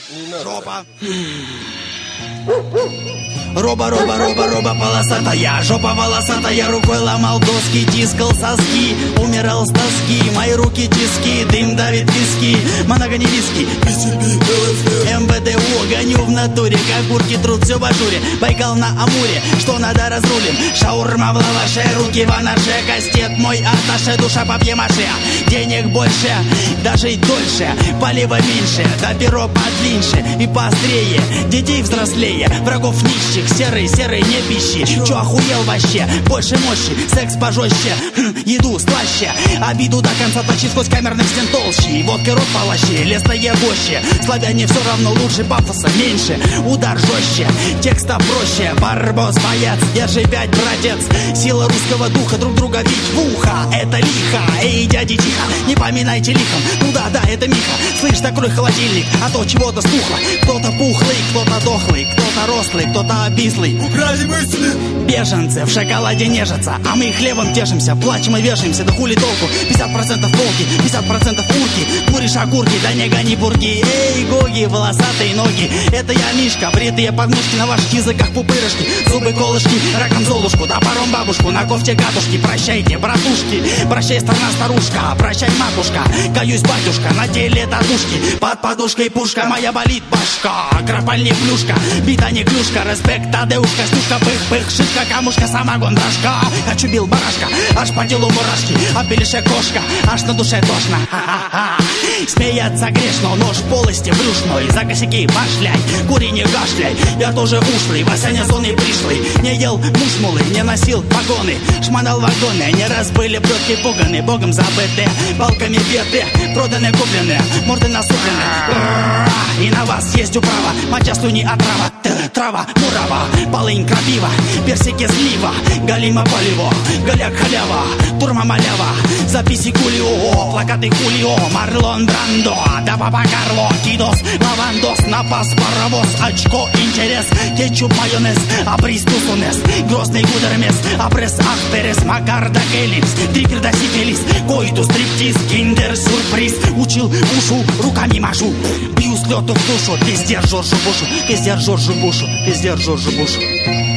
Жопа. Роба полосатая, жопа волосатая, рукой ломал доски, тискал соски, умирал с тоски, мои руки тиски, дым давит виски, много не виски, МВДУ, гоню в натуре, как курки труд, все в ажуре, Байкал на Амуре, что надо разрулим, шаурма в лаваше, руки в анаше, кастет мой аташе, душа папье-маше, денег больше, даже и дольше, полива меньше, да перо подлиннее и поострее, детей взрослее, врагов нищих, серый, не пищи. Чё охуел вообще? Больше мощи, секс пожестче, еду слаще, обиду до конца точи сквозь камерных стен толще, и водкой рот полощи, лесное гуще. Славяне все равно лучше, пафоса меньше, удар жестче, текста проще, барбос, боец, держи 5, братец, сила русского духа, друг друга бить в ухо, это лихо, эй, дяди, тихо, не поминайте лихом, ну да, это Миха, слышь, закрой холодильник, а то чего-то стухло, кто-то пухлый, кто-то дохлый, кто-то рослый, кто-то обислый. Украли мысли! Беженцы в шоколаде нежатся, а мы хлебом тешимся, плачем и вешаемся, да хули толку, 50% волки, 50% урки, куришь огурки, да не гони бурги, эй, гоги, волосатые ноги, это я Мишка, бритые подмышки, на ваших языках пупырышки, зубы колышки, раком золушку, топором бабушку, на кофте катушки, прощайте, братушки, прощай, страна старушка, прощай, матушка, каюсь, батюшка, на теле татушки, под подушкой пушка, моя болит башка, кропальник плюшка, бита не клюшка, респект, адеушка, стушка, пых-пых, шишка, камушка, самогон, дрожка, хочу бил барашка, аж по телу мурашки, а пелише кошка, аж на душе тошно, ха-ха-ха, смеяться грешно, нож в полости брюшной, за косяки башляй, кури не кашляй, я тоже ушлый, Вася не зоны пришлый, не ел мушмулы, не носил погоны, шмонал вагоны, не раз были плетки пуганы, богом забытые, палками беды, проданы, куплены, морды насуплены, и на вас есть управа, моча слюни отрава, трава, мурава, полынь, крапива, персики, слива, галима полево, голяк халява, турма малява, записи кулио, плакаты хулио, Марлон Брандо, да папа Карло, кидос, лавандос, напас, паровоз, очко, интерес, кетчуп, майонез, абрис, тусунес, грозный гудермес, апресс, ахперес, макарда, эллипс, трипер да сифилис, коиту, стриптиз, киндер, сюрприз, учил, ушу, руками машу, бью с лету в душу, пиздец Жоржу Бушу, пиздец Жоржу Бушу, пиздец Жоржу Бушу.